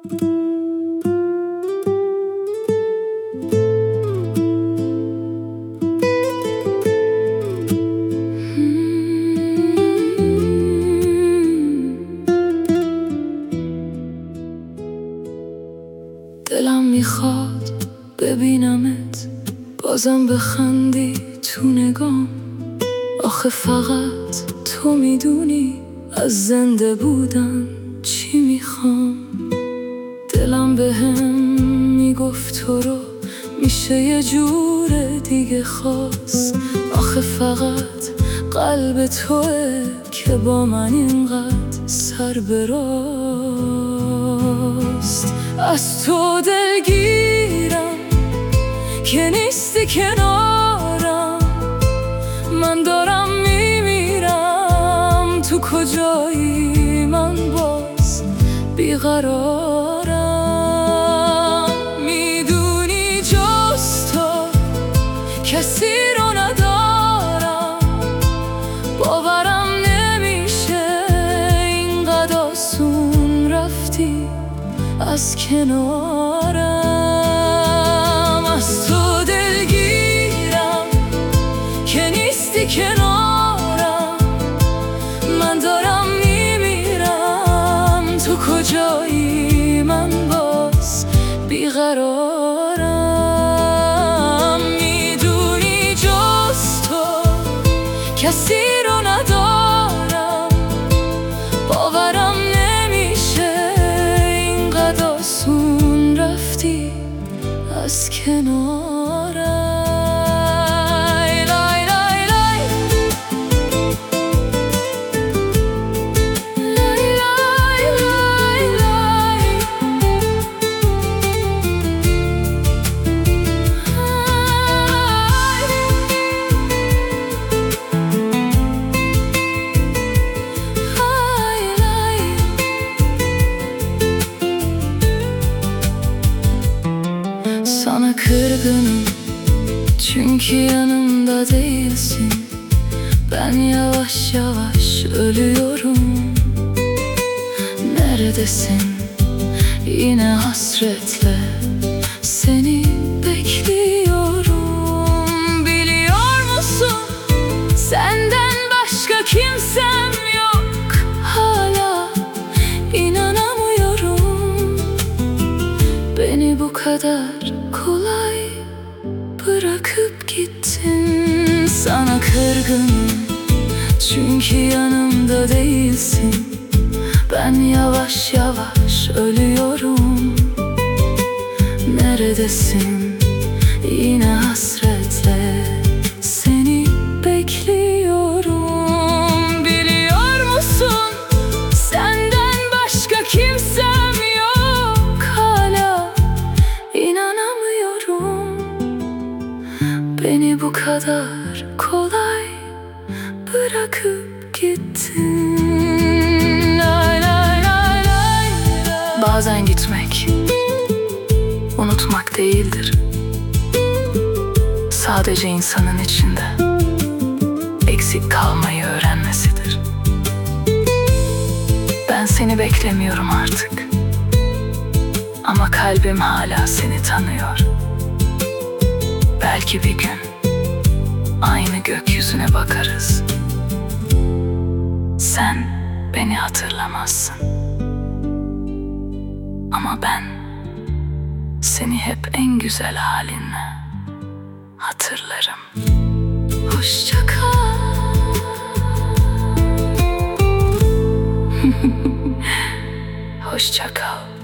دلم میخواد ببینمت بازم بخندی تو نگام. آخه فقط تو میدونی از زنده بودن چی میخوام. دلم بهم میگفت تو رو میشه یه جور دیگه خواست. آخه فقط قلب توه که با من اینقدر سر براست. از تو دلگیرم که نیستی کنارم، من دارم میمیرم. تو کجایی من باز بیقرارم. میدونی جز تو کسی رو ندارم، باورم نمیشه اینقدر آسون رفتی از کنارم. از تو دلگیرم که نیستی کنارم، من دارم میمیرم. تو کجایی من باز بیقرارم. میدونی جز تو کسی رو ندارم، باورم نمیشه اینقدر آسون رفتی از کنارم. Sana kırgınım çünkü yanımda değilsin. Ben yavaş yavaş ölüyorum. Neredesin? Yine hasretle seni bekliyorum. Biliyor musun? Senden başka kimsem yok. Hala inanamıyorum. Beni bu kadar kolay bırakıp gittin. Sana kırgınım çünkü yanımda değilsin. Ben yavaş yavaş ölüyorum. Neredesin? Yine hasretle seni bekliyorum. Biliyor musun? Senden başka kimsem yok. Hala inanamıyorum. Beni bu kadar kolay bırakıp gittin. Lay lay lay lay. Bazen gitmek unutmak değildir. Sadece insanın içinde eksik kalmayı öğrenmesidir. Ben seni beklemiyorum artık, ama kalbim hala seni tanıyor. Belki bir gün aynı gökyüzüne bakarız. Sen beni hatırlamazsın, ama ben seni hep en güzel halinle hatırlarım. Hoşça kal. Hoşça kal.